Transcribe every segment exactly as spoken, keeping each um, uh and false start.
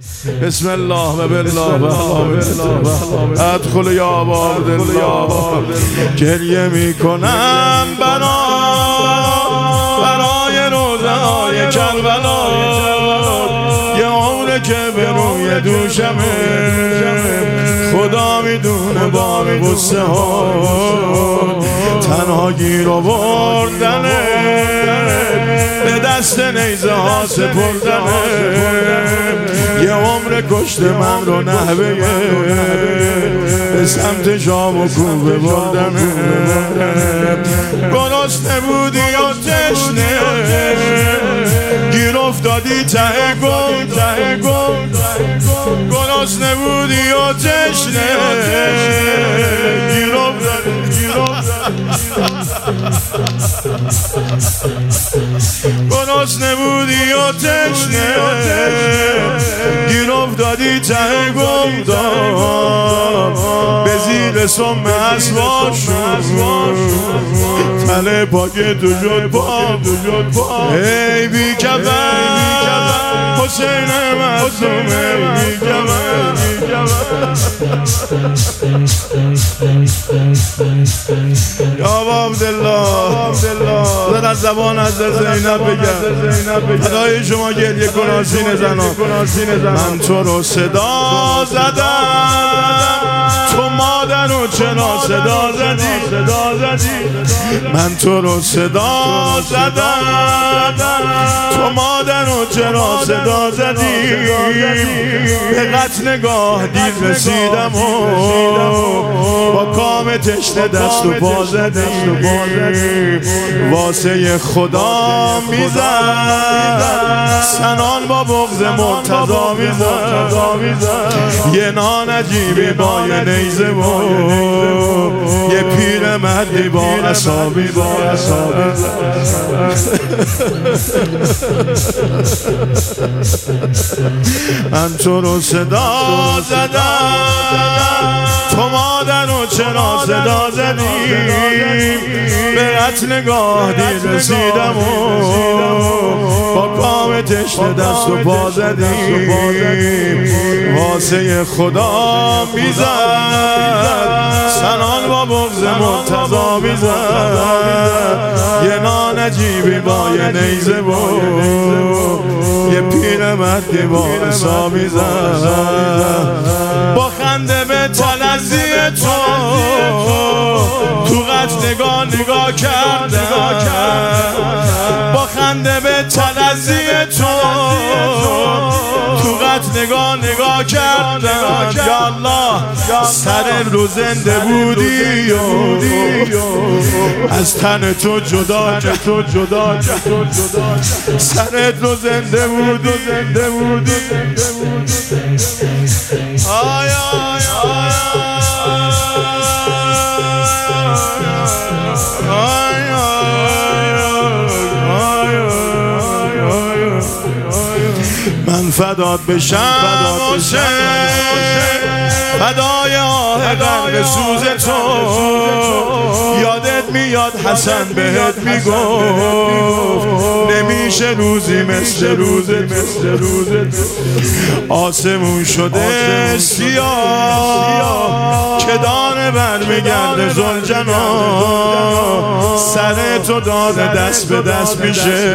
بسم الله و بالله و بالله ادخل یا عباد الله. گریه میکنم برا برای روزه های کربلا، یه عمره که به روی دوشمه، خدا میدونه بار غصه ها تنها گیر آوردنه، به دست نیزه ها سپردنه، یه عمر کشته من رو نحوه به سمت شام و کوبه بردنه. گرسنه بودی یا تشنه، گیر افتادی ته گم ته گم، گرسنه بودی یا تشنه، گیر افتادی گیر افتادی گرسنه بودی یا تشنه، گیر افتادی ته گم دار، به زیر سم اسوار شد، تله پاکه تو شد پا، ای بی کفن حسین مظلومه بی کفن. یا عبدالله زد از زبان از زینب بگم، فدای شما گریه کن سینه زنان. من تو رو صدا زدم، تو مادر رو چرا صدا زدی؟ من تو رو صدا زدم، تو مادر رو چرا صدا زدی؟ به قتل نگاه دیر رسیدم و با کام تشنه دست و پا زدی، واسه خدا میزد سنان با بغض مرتضا میزد، یه نان عجیبی با یه نیزه و یه پیر مردی با عصابی با عصابی. من تو رو صدا زدم، تو مادر رو چرا صدا زدی؟ به قتل نگاه دیر رسیدم و با کام تشنه دست و پا زدی، واسه خدا میزد سنان با بغض مرتضا میزد، یه نان عجیبی با یه نیزه و یه پیر مردی با عصا میزد، با خنده به تلزی تو تو قتل نگاه نگاه کردم، با خنده به تلزی تو تو قتل نگاه نگاه کردم. یا الله سر رو زنده بودی از تن تو جدا تو جدا سر رو زنده بودی زنده بودی آی آی آی من فدات بشم حسین، فدای آه قلب سوز تو، یادت میاد حسن بهت میگفت نمیشه روزی مثل روزت، مثل روزت آسمون شده سیاه که دانه برمیگرده زلجنا، سر تو داده دست به دست میشه،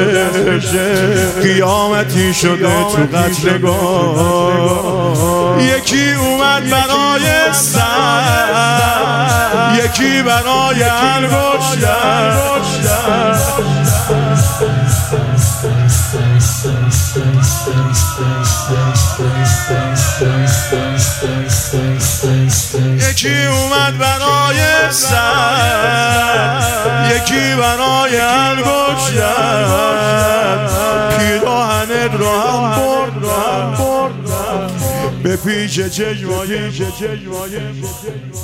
قیامتی شده تو قتل نگاه، یکی اومد برای سر، یکی برای انگشتر، یکی اومد برای سر، یکی برای انگشتر، پیراهنت رو هم برد به پیش چشمای